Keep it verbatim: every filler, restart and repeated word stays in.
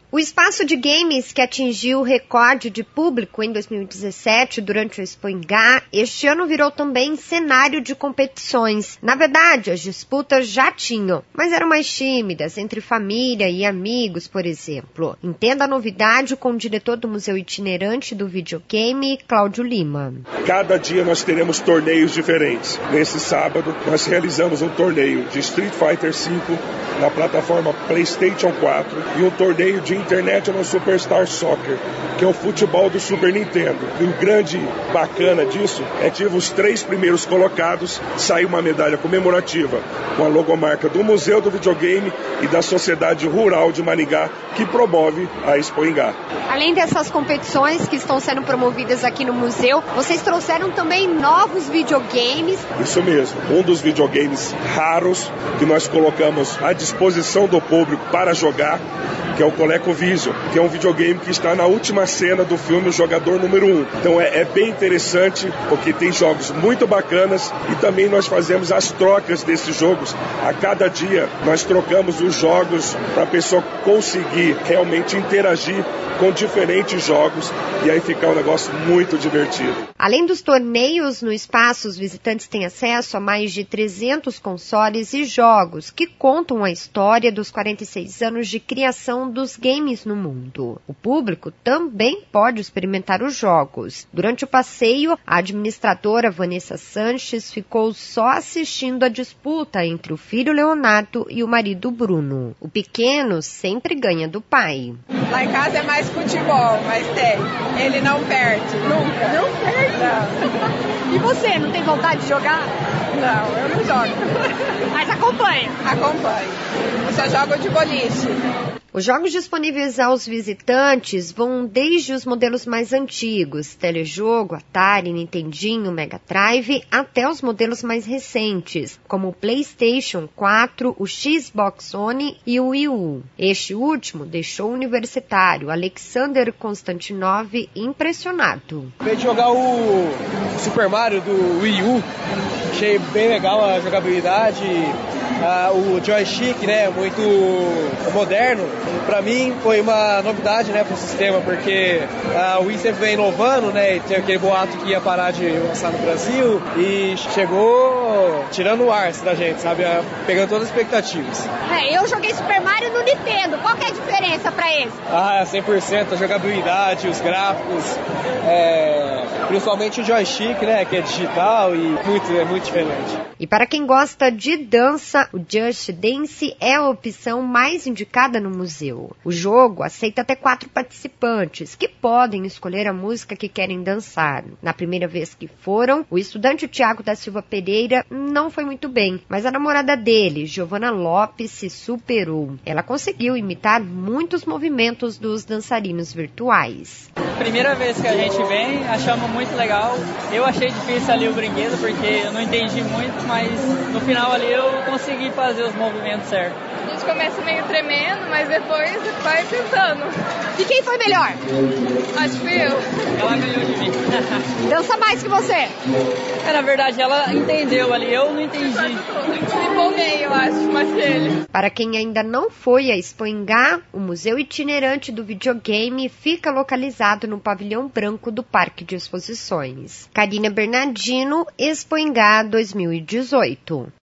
O espaço de games que atingiu o recorde de público em dois mil e dezessete durante o Expo Ingá, este ano virou também cenário de competições. Na verdade, as disputas já tinham, mas eram mais tímidas, entre família e amigos, por exemplo. Entenda a novidade com o diretor do Museu Itinerante do Videogame, Cláudio Lima. Cada dia nós teremos torneios diferentes. Nesse sábado, nós realizamos um torneio de Street Fighter cinco na plataforma PlayStation quatro e um torneio de International Superstar Soccer, que é o futebol do Super Nintendo. E o grande bacana disso é que os três primeiros colocados saiu uma medalha comemorativa com a logomarca do Museu do Videogame e da Sociedade Rural de Maringá, que promove a Expo Ingá. Além dessas competições que estão sendo promovidas aqui no museu, vocês trouxeram também novos videogames. Isso mesmo, um dos videogames raros que nós colocamos à disposição do público para jogar, que é o ColecoVision, que é um videogame que está na última cena do filme O Jogador Número um. Então é, é bem interessante, porque tem jogos muito bacanas e também nós fazemos as trocas desses jogos. A cada dia nós trocamos os jogos para a pessoa conseguir realmente interagir com diferentes jogos e aí ficar um negócio muito divertido. Além dos torneios no espaço, os visitantes têm acesso a mais de trezentos consoles e jogos que contam a história dos quarenta e seis anos de criação dos games no mundo. O público também pode experimentar os jogos. Durante o passeio, a administradora Vanessa Sanches ficou só assistindo a disputa entre o filho Leonardo e o marido Bruno. O pequeno sempre ganha do pai. Lá em casa é mais futebol, mas tem. Ele não perde, nunca. Não perde? Não. E você, não tem vontade de jogar? Não, eu não jogo. Mas acompanha? Acompanho. Eu só jogo de boliche. Os jogos disponíveis aos visitantes vão desde os modelos mais antigos, Telejogo, Atari, Nintendinho, Mega Drive, até os modelos mais recentes, como o PlayStation quatro, o Xbox One e o Wii U. Este último deixou o universitário Alexander Konstantinov impressionado. Acabei de jogar o Super Mario do Wii U, achei bem legal a jogabilidade. Ah, o joystick, né, muito moderno. Para mim foi uma novidade, né, para o sistema, porque ah, o Wii sempre vem inovando, né, e tem aquele boato que ia parar de lançar no Brasil e chegou tirando o ar da gente, sabe, pegando todas as expectativas. É, eu joguei Super Mario no Nintendo, qual que é a diferença para esse? Ah, cem por cento, a jogabilidade, os gráficos, é, principalmente o joystick, né, que é digital e muito, é muito diferente. E para quem gosta de dança, o Just Dance é a opção mais indicada no museu. O jogo aceita até quatro participantes, que podem escolher a música que querem dançar. Na primeira vez que foram, o estudante Tiago da Silva Pereira não foi muito bem, mas a namorada dele, Giovana Lopes, se superou. Ela conseguiu imitar muitos movimentos dos dançarinos virtuais. Primeira vez que a gente vem, achamos muito legal. Eu achei difícil ali o brinquedo, porque eu não entendi muito, mas no final ali eu consegui fazer os movimentos certos. A gente começa meio tremendo, mas depois vai tentando. E quem foi melhor? Acho que fui eu. Ela ganhou de mim. Dança mais que você? É, na verdade, ela entendeu ali, eu não entendi. Me empolguei, eu acho, mais que ele. Para quem ainda não foi a Expo Ingá, o Museu Itinerante do Videogame fica localizado no pavilhão branco do Parque de Exposições. Karina Bernardino, Expo Ingá dois mil e dezoito.